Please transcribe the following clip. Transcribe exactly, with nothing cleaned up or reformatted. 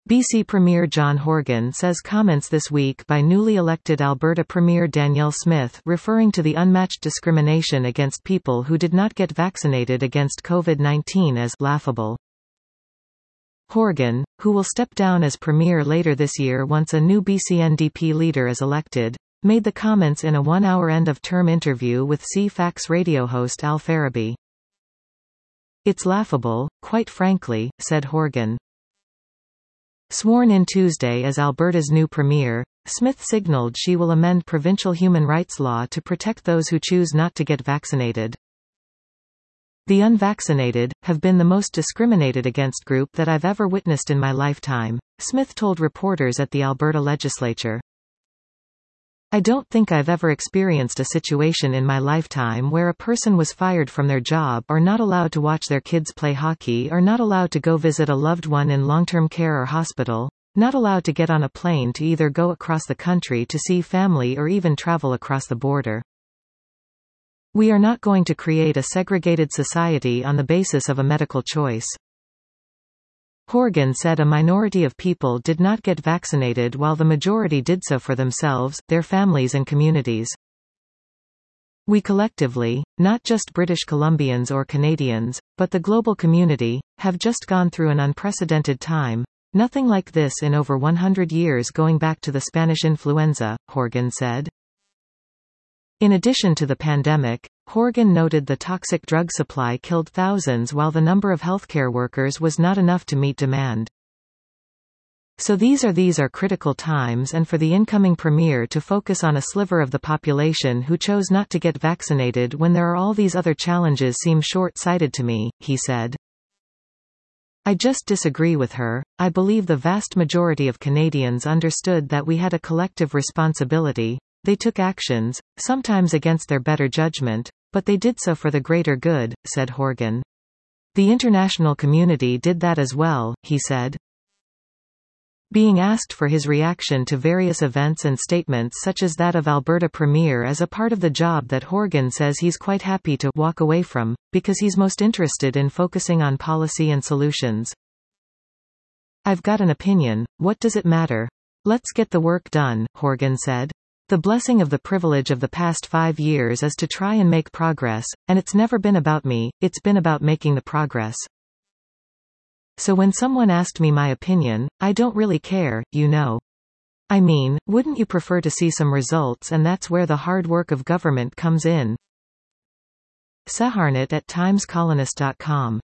B C Premier John Horgan says comments this week by newly elected Alberta Premier Danielle Smith referring to the unmatched discrimination against people who did not get vaccinated against COVID nineteen as laughable. Horgan, who will step down as Premier later this year once a new B C N D P leader is elected, made the comments in a one-hour end-of-term interview with C FAX radio host Al Farabi. "It's laughable, quite frankly," said Horgan. Sworn in Tuesday as Alberta's new premier, Smith signalled she will amend provincial human rights law to protect those who choose not to get vaccinated. "The unvaccinated have been the most discriminated against group that I've ever witnessed in my lifetime," Smith told reporters at the Alberta legislature. "I don't think I've ever experienced a situation in my lifetime where a person was fired from their job or not allowed to watch their kids play hockey or not allowed to go visit a loved one in long-term care or hospital, not allowed to get on a plane to either go across the country to see family or even travel across the border. We are not going to create a segregated society on the basis of a medical choice." Horgan said a minority of people did not get vaccinated while the majority did so for themselves, their families and communities. "We collectively, not just British Columbians or Canadians, but the global community, have just gone through an unprecedented time, nothing like this in over one hundred years going back to the Spanish influenza," Horgan said. In addition to the pandemic, Horgan noted the toxic drug supply killed thousands while the number of healthcare workers was not enough to meet demand. So these are these are critical times, and for the incoming premier to focus on a sliver of the population who chose not to get vaccinated when there are all these other challenges seem short-sighted to me, he said. "I just disagree with her. I believe the vast majority of Canadians understood that we had a collective responsibility. They took actions, sometimes against their better judgment, but they did so for the greater good," said Horgan. "The international community did that as well," he said. Being asked for his reaction to various events and statements such as that of Alberta Premier as a part of the job that Horgan says he's quite happy to walk away from, because he's most interested in focusing on policy and solutions. "I've got an opinion, what does it matter? Let's get the work done," Horgan said. "The blessing of the privilege of the past five years is to try and make progress, and it's never been about me, it's been about making the progress. So when someone asked me my opinion, I don't really care, you know. I mean, wouldn't you prefer to see some results, and that's where the hard work of government comes in." Saharnat at times colonist dot com